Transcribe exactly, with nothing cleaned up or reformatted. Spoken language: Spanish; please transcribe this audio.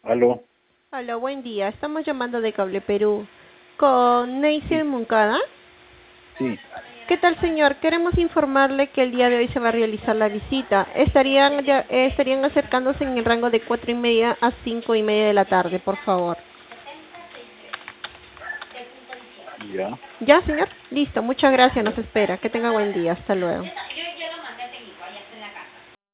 Aló, Hola, buen día. Estamos llamando de Cable Perú con Neisy sí, Moncada. sí, ¿Qué tal, señor? Queremos informarle que el día de hoy se va a realizar la visita. Estarían, ya- eh, estarían acercándose en el rango de cuatro y media a cinco y media de la tarde, por favor. ya. ¿Ya, señor? Listo. Muchas gracias. Nos espera. Que tenga buen día. Hasta luego.